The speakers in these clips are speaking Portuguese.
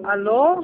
Alô?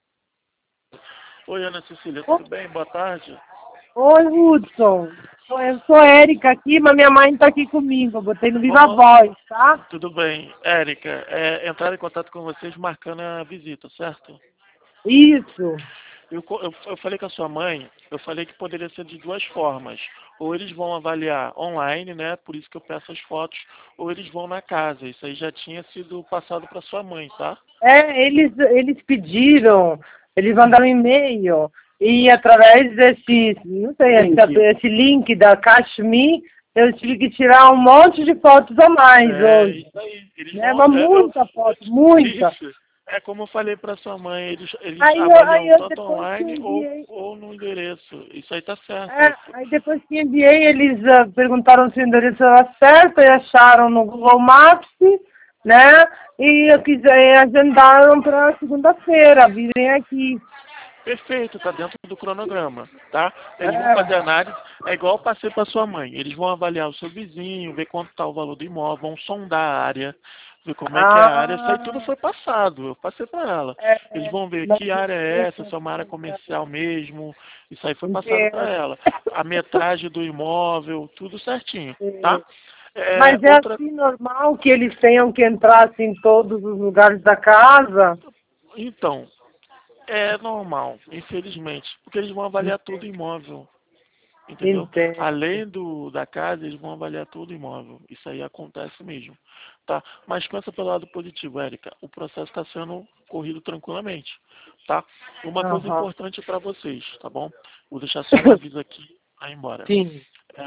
Oi, Ana Cecília, tudo bem? Boa tarde. Oi, Hudson. Eu sou Érica aqui, mas minha mãe está aqui comigo. Eu botei no Viva Vamos... Voz, tá? Tudo bem. Érica, entrar em contato com vocês marcando a visita, certo? Isso. Eu falei com a sua mãe, eu falei que poderia ser de duas formas. Ou eles vão avaliar online, né? Por isso que eu peço as fotos, ou eles vão na casa. Isso aí já tinha sido passado para sua mãe, tá? Eles pediram, eles mandaram um e-mail e através desse, não sei, esse link da Cashme, eu tive que tirar um monte de fotos a mais hoje. Isso aí. Eles Né? vão. Mas muita foto, muita. Isso. É como eu falei para sua mãe, eles Aí avaliam eu tanto depois que online enviei. ou no endereço. Isso aí tá certo. Aí depois que enviei, eles perguntaram se o endereço era certo e acharam no Google Maps, né? E agendaram para segunda-feira, virem aqui. Perfeito, tá dentro do cronograma, tá? Eles vão fazer análise, é igual eu passei para sua mãe. Eles vão avaliar o seu vizinho, ver quanto está o valor do imóvel, vão sondar a área, ver como é que é a área. Isso aí tudo foi passado, eu passei para ela. Eles vão ver que área é essa, se é uma área comercial mesmo. Isso aí foi passado para ela. A metragem do imóvel, tudo certinho, tá? Mas é assim normal que eles tenham que entrar assim, em todos os lugares da casa? Então, é normal, infelizmente, porque eles vão avaliar todo o imóvel. Entendeu? Entendo. Além da casa, eles vão avaliar todo o imóvel. Isso aí acontece mesmo. Tá? Mas pensa pelo lado positivo, Érica. O processo está sendo corrido tranquilamente. Tá? Uma coisa importante para vocês, tá bom? Vou deixar só um aviso aqui aí embora. Sim.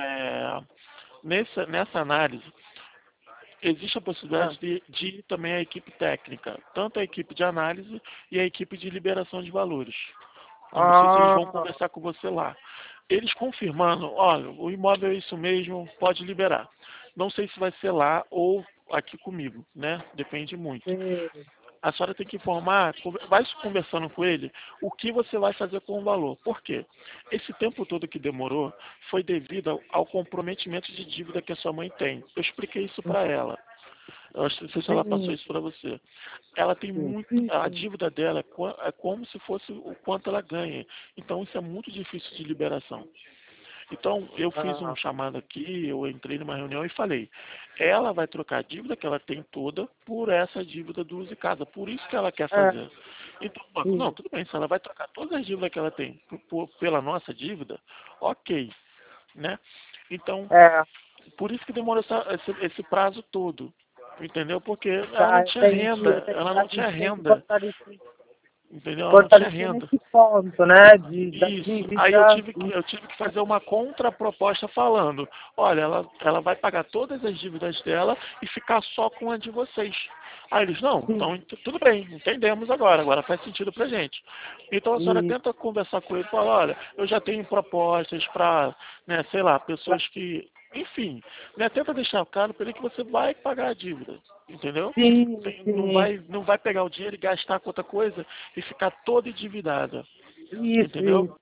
Nessa análise, existe a possibilidade de ir também a equipe técnica, tanto a equipe de análise e a equipe de liberação de valores. Eu não sei se eles vão conversar com você lá. Eles confirmando, olha, o imóvel é isso mesmo, pode liberar. Não sei se vai ser lá ou aqui comigo, né? Depende muito. A senhora tem que informar, vai conversando com ele, o que você vai fazer com o valor. Por quê? Esse tempo todo que demorou foi devido ao comprometimento de dívida que a sua mãe tem. Eu expliquei isso para ela. Eu não sei se ela passou isso para você. Ela tem muito. A dívida dela é como se fosse o quanto ela ganha. Então isso é muito difícil de liberação. Então eu fiz um chamado aqui, eu entrei numa reunião e falei, ela vai trocar a dívida que ela tem toda por essa dívida do Use Casa. Por isso que ela quer fazer. Então, não, tudo bem, se ela vai trocar todas as dívidas que ela tem pela nossa dívida, ok. Né? Então, por isso que demorou esse prazo todo. Entendeu? Porque ela não tinha renda. Ela não tinha renda. Entendeu? Ela não tinha renda. Nesse ponto, né? Isso. Aí eu tive que fazer uma contraproposta falando, olha, ela vai pagar todas as dívidas dela e ficar só com a de vocês. Aí eles, não, então tudo bem, entendemos agora faz sentido pra gente. Então a senhora tenta conversar com ele e fala, olha, eu já tenho propostas para, né, sei lá, pessoas que, enfim, né, tenta deixar claro para ele que você vai pagar a dívida, entendeu? Não vai pegar o dinheiro e gastar com outra coisa e ficar toda endividada. Entendeu?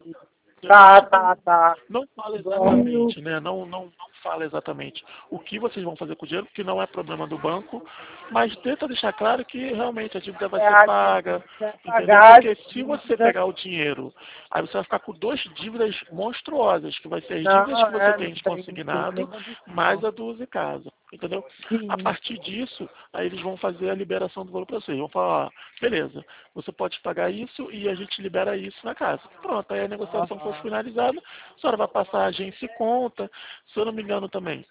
Tá. Não fala exatamente, né? Não fala exatamente o que vocês vão fazer com o dinheiro, que não é problema do banco, mas tenta deixar claro que realmente a dívida vai ser paga, entendeu? Porque se você pegar o dinheiro, aí você vai ficar com duas dívidas monstruosas, que vai ser as dívidas que você tem de consignado, mais a do Use Casa, entendeu? A partir disso, aí eles vão fazer a liberação do valor para vocês. Vão falar, beleza, você pode pagar isso e a gente libera isso na casa. Pronto, aí a negociação foi finalizada, a senhora vai passar a agência e conta, se eu não me engano também.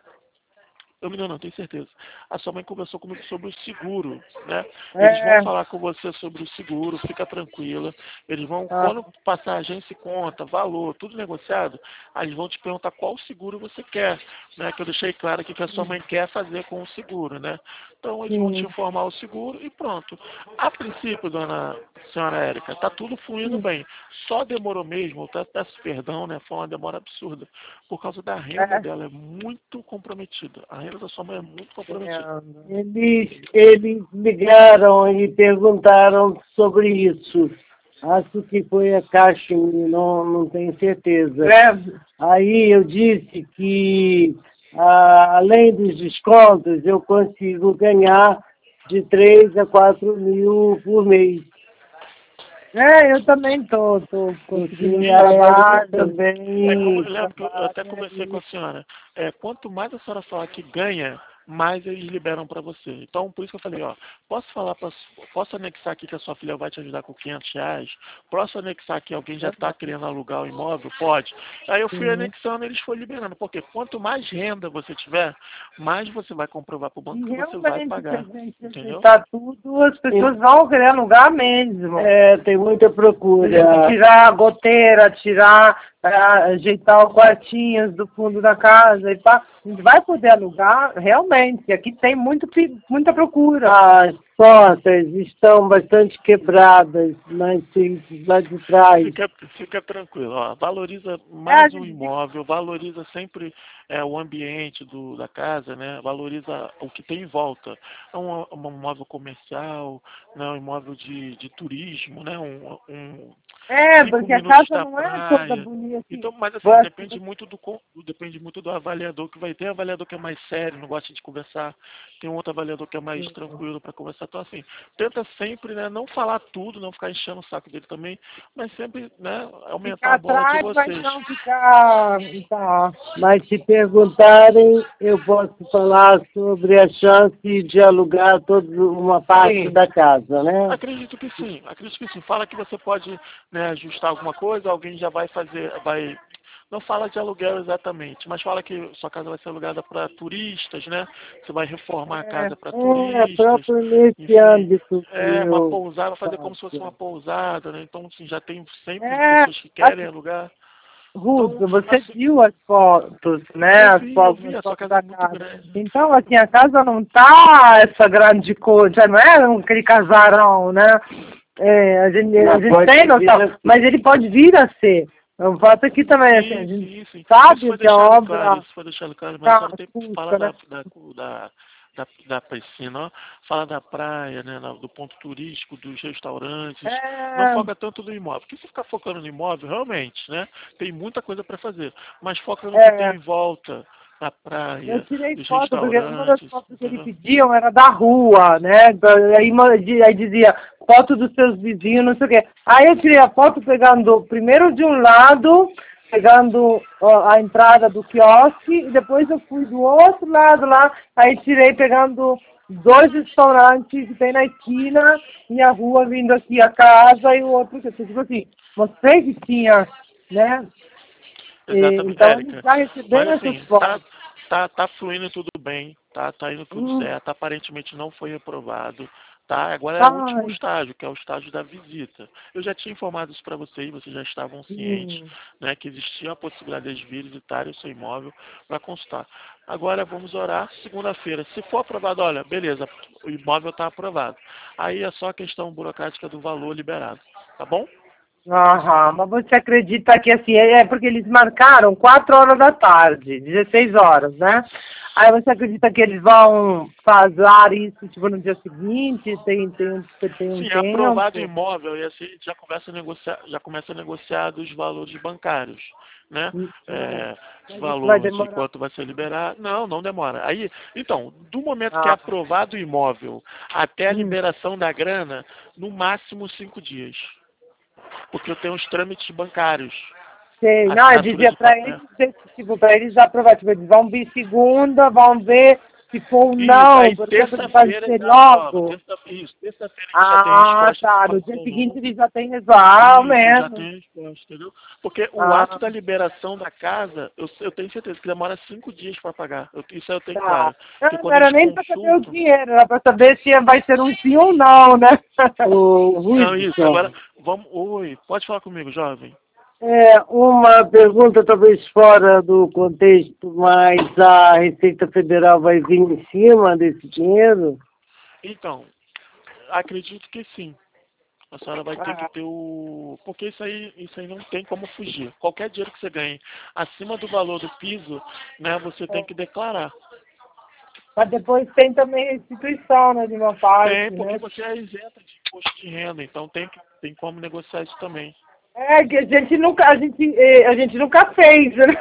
Eu me engano, não tenho certeza. A sua mãe conversou comigo sobre o seguro, né? Eles vão falar com você sobre o seguro, fica tranquila. Eles vão, quando passar a agência e conta, valor, tudo negociado, aí eles vão te perguntar qual seguro você quer, né? Que eu deixei claro aqui que a sua mãe quer fazer com o seguro, né? Então eles vão te informar o seguro e pronto. A princípio, senhora Érica, tá tudo fluindo bem. Só demorou mesmo, eu peço perdão, né? Foi uma demora absurda. Por causa da renda dela, é muito comprometida. A renda da sua mãe é muito comprometida. Eles ligaram e perguntaram sobre isso. Acho que foi a Caixa, não tenho certeza. Aí eu disse que, além dos descontos, eu consigo ganhar de 3 a 4 mil por mês. Eu também tô conseguindo trabalhar também. Eu lembro que eu até conversei com a senhora. Quanto mais a senhora falar que ganha, mais eles liberam para você. Então, por isso que eu falei, posso anexar aqui que a sua filha vai te ajudar com R$ 500? Posso anexar que alguém já está querendo alugar o imóvel? Pode. Aí eu fui anexando e eles foram liberando. Porque quanto mais renda você tiver, mais você vai comprovar para o banco que você vai pagar. Entendeu? Tá tudo, as pessoas vão querer alugar mesmo. Tem muita procura. Tirar a goteira, ajeitar os quartinhos do fundo da casa e pá. A gente vai poder alugar realmente. Aqui tem muita procura. As portas estão bastante quebradas, mais simples, lá de trás. Fica tranquilo. Valoriza mais o imóvel, valoriza sempre o ambiente da casa, né? Valoriza o que tem em volta. É um imóvel comercial, né? Um imóvel de turismo, né? Porque a casa não é toda bonita. Então, mas assim, depende muito do avaliador que vai ter. Avaliador que é mais sério, não gosta de conversar. Tem um outro avaliador que é mais tranquilo para conversar. Então, assim, tenta sempre, né, não falar tudo, não ficar enchendo o saco dele também, mas sempre, né, aumentar a bola de vocês. Mas não ficar... Tá. Mas se perguntarem, eu posso falar sobre a chance de alugar toda uma parte da casa, né? Acredito que sim. Fala que você pode, né, ajustar alguma coisa, alguém já vai fazer, não fala de aluguel exatamente, mas fala que sua casa vai ser alugada para turistas, né? Você vai reformar a casa para turistas. Próprio nesse âmbito. Uma pousada, vai fazer como se fosse uma pousada, né? Então, assim, já tem sempre pessoas que querem alugar. Ruth, você viu as fotos, né? Eu vi, a sua casa é muito grande. Então, assim, a casa não tá essa grande coisa, já não é aquele casarão, né? A gente tem noção, mas ele pode vir a ser. O fato aqui também, assim, a gente sabe que a obra... Isso foi deixando claro, mas a senhora tem que falar da piscina, ó. Fala da praia, né, do ponto turístico, dos restaurantes. Não foca tanto no imóvel. Porque se ficar focando no imóvel, realmente, né, tem muita coisa para fazer. Mas foca no que tem em volta, na praia. Eu tirei foto, porque uma das fotos que ele pediam era da rua, né? Aí dizia foto dos seus vizinhos, não sei o quê. Aí eu tirei a foto pegando primeiro de um lado, pegando a entrada do quiosque, e depois eu fui do outro lado lá, aí tirei pegando 2 restaurantes que tem na esquina, e a rua vindo aqui a casa, e o outro, tipo assim, mostrei que tinha, né? Exatamente, então, Érica. ele tá recebendo essas fotos. Tá fluindo tudo bem, tá indo tudo certo, aparentemente não foi aprovado. Agora é o último estágio, que é o estágio da visita. Eu já tinha informado isso para vocês, vocês já estavam cientes, né, que existia a possibilidade de eles visitarem o seu imóvel para consultar. Agora vamos orar segunda-feira. Se for aprovado, olha, beleza, o imóvel está aprovado. Aí é só a questão burocrática do valor liberado, tá bom? Mas você acredita que assim, porque eles marcaram 4 horas da tarde, 16 horas, né? Aí você acredita que eles vão fazer isso tipo no dia seguinte? Tem um Sim, tempo? aprovado o imóvel e assim já começa a negociar dos valores bancários, né? Os valores de quanto vai ser liberado. Não demora. Aí, então, do momento que é aprovado o imóvel até a liberação da grana, no máximo 5 dias. Porque eu tenho os trâmites bancários. Sei. Não, eu dizia para eles aprovar. Tipo, eles vão vir segunda, vão ver se for não. Terça-feira ser logo. Terça-feira já tem resposta. No dia seguinte eles já têm resposta. Já tem resposta, entendeu? Porque o ato da liberação da casa, eu tenho certeza que demora 5 dias para pagar. Isso eu tenho claro. Não era nem para saber o dinheiro, era para saber se vai ser um sim ou não, né? Não, isso. Agora, vamos... Oi, pode falar comigo, jovem. Uma pergunta talvez fora do contexto, mas a Receita Federal vai vir em cima desse dinheiro? Então, acredito que sim. A senhora vai ter que ter porque isso aí não tem como fugir. Qualquer dinheiro que você ganhe acima do valor do piso, né, você tem que declarar. Mas depois tem também a instituição, né, de uma parte. Tem, porque você é isenta de imposto de renda, então tem como negociar isso também. Que a gente nunca fez, né?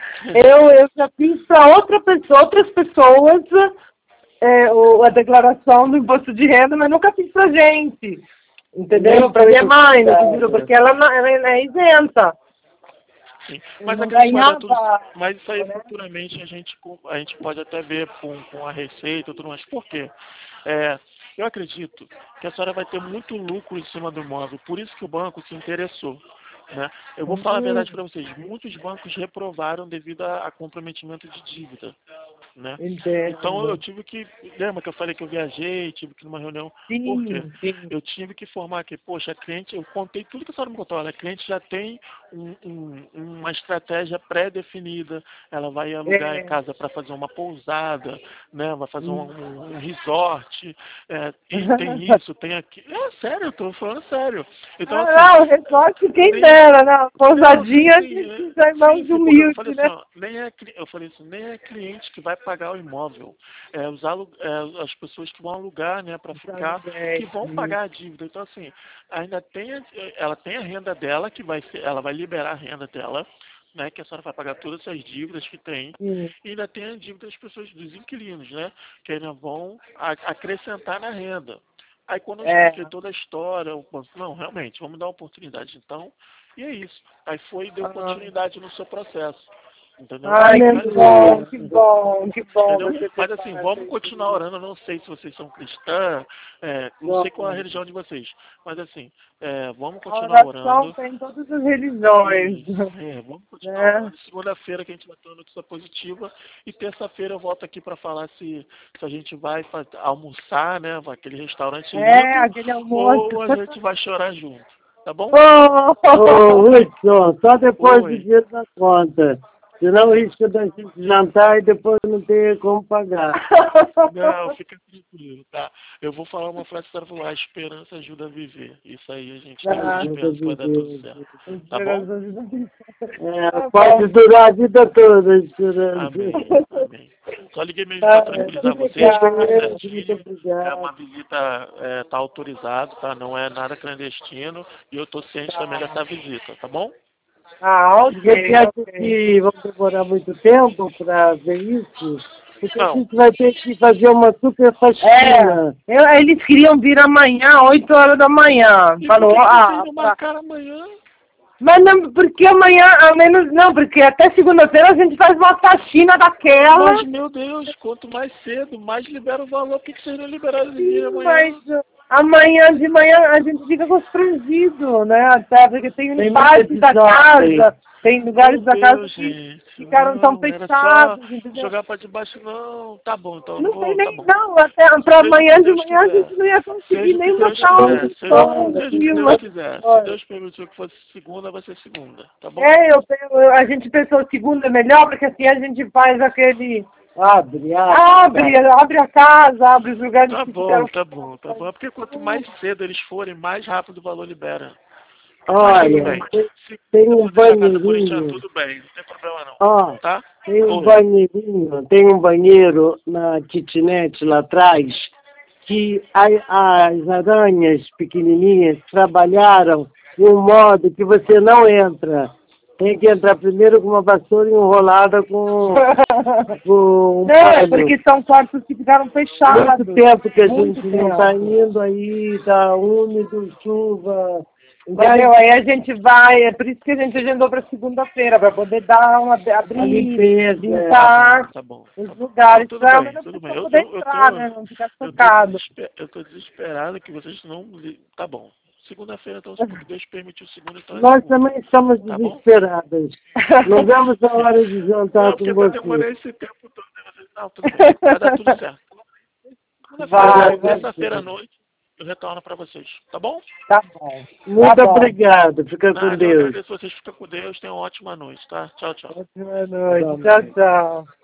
Eu já fiz para outras pessoas a declaração do imposto de renda, mas nunca fiz para gente. Entendeu? Para minha mãe, no futuro, porque ela é isenta. Sim. Mas, Não tudo, ganhava. mas isso aí futuramente a gente pode até ver com a receita e tudo mais. Por quê? Eu acredito que a senhora vai ter muito lucro em cima do imóvel, por isso que o banco se interessou. Né? Eu vou falar a verdade para vocês, muitos bancos reprovaram devido a comprometimento de dívida. Né? Então eu tive que, lembra que eu falei que eu viajei, tive que ir numa reunião, por quê? Sim. Eu tive que informar que, poxa, a cliente, eu contei tudo que a senhora me contou, a cliente já tem uma estratégia pré-definida, ela vai alugar a casa para fazer uma pousada, né? Vai fazer um resort, e tem isso, tem aquilo. Sério, eu tô falando sério. Então, não, resort quem dera, né? Pousadinha já é mãos humildes, eu falei né? eu falei assim, nem é cliente que vai pagar o imóvel, as pessoas que vão alugar, né, para ficar, que vão pagar a dívida. Então, assim, ela tem a renda dela, ela vai liberar a renda dela, né, que a senhora vai pagar todas essas dívidas que tem, e ainda tem a dívida das pessoas, dos inquilinos, né, que ainda vão acrescentar na renda. Aí quando eu expliquei toda a história, o banco, não, realmente, vamos dar uma oportunidade então, e é isso. Aí deu continuidade no seu processo. Entendeu? Ai, que bom. Entendeu? Mas assim, vamos continuar orando. Eu não sei se vocês são cristãs, não sei qual é a religião de vocês, mas assim, vamos continuar orando. Tem todas as religiões. Vamos continuar orando. Segunda-feira que a gente vai ter uma notícia positiva e terça-feira eu volto aqui para falar se a gente vai almoçar, né? Aquele restaurante lindo, aquele almoço. ou a gente vai chorar junto. Tá bom? Wilson, só depois do dia da conta. Senão risca da gente jantar e depois não ter como pagar. Não, fica tranquilo, tá? Eu vou falar uma frase que você falou, a esperança ajuda a viver. Isso aí a gente tem esperança que vai dar tudo certo. Tá bom? Pode durar a vida toda a esperança. Amém. Só liguei mesmo para tranquilizar vocês, que tá certinho. É uma visita, tá autorizado, tá? Não é nada clandestino. E eu tô ciente também dessa visita, tá bom? Ok. Você acha que vão demorar muito tempo para ver isso? Porque a gente vai ter que fazer uma super faxina. Eles queriam vir amanhã, 8 horas da manhã. Falou, não marcaram amanhã? Mas não, porque amanhã, ao menos não, porque até segunda-feira a gente faz uma faxina daquela. Mas, meu Deus, quanto mais cedo, mais libera o valor. Por que vocês não liberaram de vir amanhã? Mas amanhã de manhã a gente fica constrangido, né? Até porque tem parte da casa, tem lugares da casa que ficaram tão fechados. Jogar para debaixo, não. Tá bom, então. Não sei nem, não. Até para amanhã de manhã a gente não ia conseguir nem botar um som. Se Deus quiser. Se Deus permitiu que fosse segunda, vai ser segunda. Tá bom? A gente pensou segunda é melhor, porque assim a gente faz aquele... Abre a casa, abre os lugares que ficaram... Tá bom. É porque quanto mais cedo eles forem, mais rápido o valor libera. Olha, tem um banheirinho. Tudo bem, não tem problema não. Tá? Tem um banheirinho, tem um banheiro na kitnet lá atrás, que as aranhas pequenininhas trabalharam de um modo que você não entra. Tem que entrar primeiro com uma vassoura enrolada com um pano. Porque são quartos que ficaram fechados. Muito tempo que a gente não está indo, aí está úmido, chuva. Entendeu? Aí a gente vai, é por isso que a gente agendou para segunda-feira, para poder dar abrir, limpar os lugares, para poder entrar, né? Não ficar chocado. Eu estou desesperado que vocês não... Tá bom. Segunda-feira, então, se Deus permitiu segunda, então nós também estamos desesperadas. Não vemos a hora de jantar com você. Eu demorei esse tempo todo. Não, tudo bem. Vai dar tudo certo. Terça-feira à noite, eu retorno para vocês. Tá bom? Tá bom. Muito obrigado. Fica com Deus. Eu agradeço vocês. Fica com Deus. Tenham uma ótima noite, tá? Tchau, tchau. Ótima noite. Tchau, tchau.